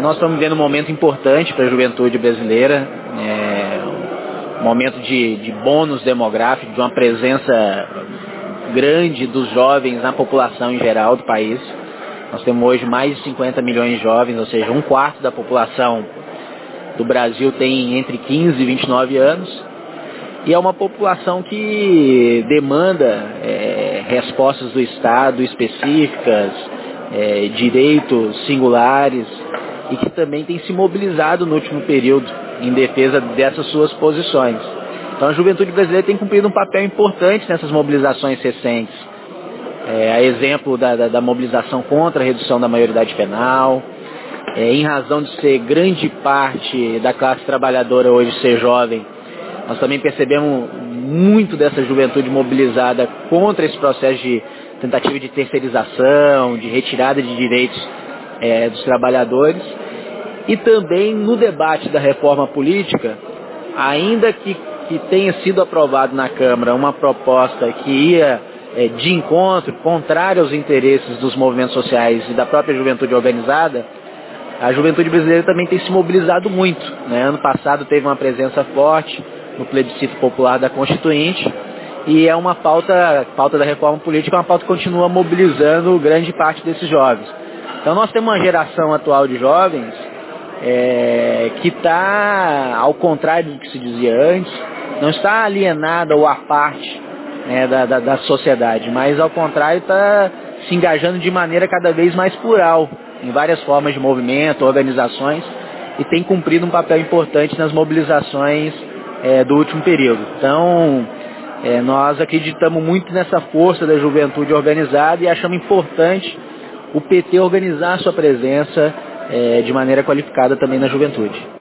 nós estamos vivendo um momento importante para a juventude brasileira, um momento de bônus demográfico, de uma presença grande dos jovens na população em geral do país. Nós temos hoje mais de 50 milhões de jovens, ou seja, 1/4 da população do Brasil tem entre 15 e 29 anos. E é uma população que demanda respostas do Estado específicas, direitos singulares, e que também tem se mobilizado no último período em defesa dessas suas posições. Então a juventude brasileira tem cumprido um papel importante nessas mobilizações recentes. A exemplo da mobilização contra a redução da maioridade penal, em razão de ser grande parte da classe trabalhadora hoje ser jovem, nós também percebemos muito dessa juventude mobilizada contra esse processo de tentativa de terceirização, de retirada de direitos dos trabalhadores. E também no debate da reforma política, ainda que tenha sido aprovado na Câmara uma proposta que ia de encontro, contrária aos interesses dos movimentos sociais e da própria juventude organizada, a juventude brasileira também tem se mobilizado muito, né? Ano passado teve uma presença forte no plebiscito popular da Constituinte, e é uma pauta da reforma política, uma pauta que continua mobilizando grande parte desses jovens. Então nós temos uma geração atual de jovens que está, ao contrário do que se dizia antes, não está alienada ou à parte da sociedade, mas ao contrário está se engajando de maneira cada vez mais plural, em várias formas de movimento, organizações, e tem cumprido um papel importante nas mobilizações do último período. Então, nós acreditamos muito nessa força da juventude organizada e achamos importante o PT organizar a sua presença de maneira qualificada também na juventude.